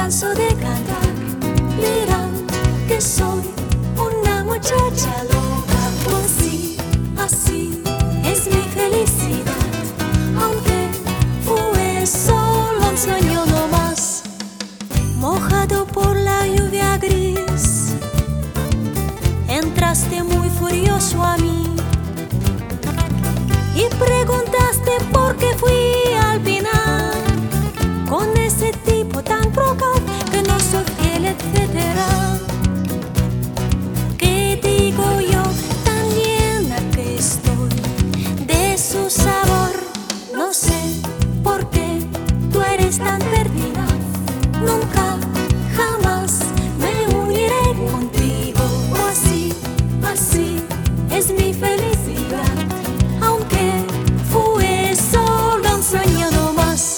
canso de cantar. Dirán que soy una muchacha loca. Pues sí, así es mi felicidad, aunque fue solo un sueño no más. Mojado por la lluvia gris, entraste muy furioso a mí y preguntaste por qué fui al final con ese tipo tan procaz que no soy fiel, etcétera. ¿Qué digo yo, tan llena que estoy de su sabor? No sé por qué tú eres tan perdida. Nunca, jamás me uniré contigo. Así, así es mi felicidad, aunque fue solo un sueño no más.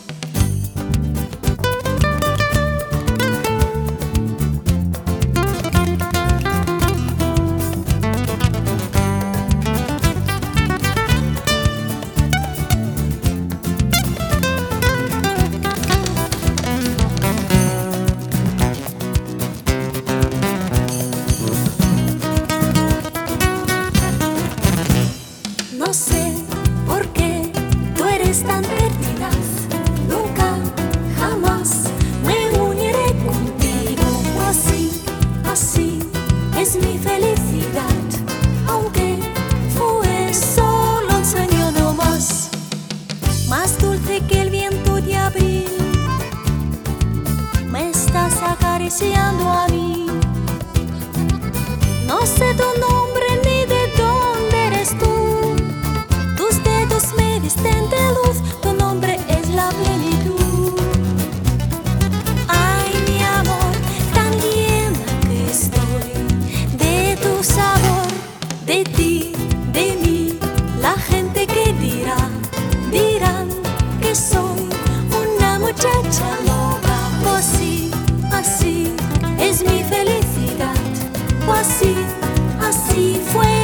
No sé por qué tú eres tan pertinaz. Nunca, jamás me uniré contigo. Así, así es mi felicidad, aunque fue solo un sueño no más. Más dulce que el viento de abril, me estás acariciando a mí. No sé tu nombre ni de dónde eres tú. Tus dedos me visten de luz, tu nombre es la plenitud. Ay, mi amor, tan llena que estoy de tu sabor, de ti, de mí. La gente que dirán que soy una muchacha loca. Pues sí, así es mi felicidad. Pues sí, así fue.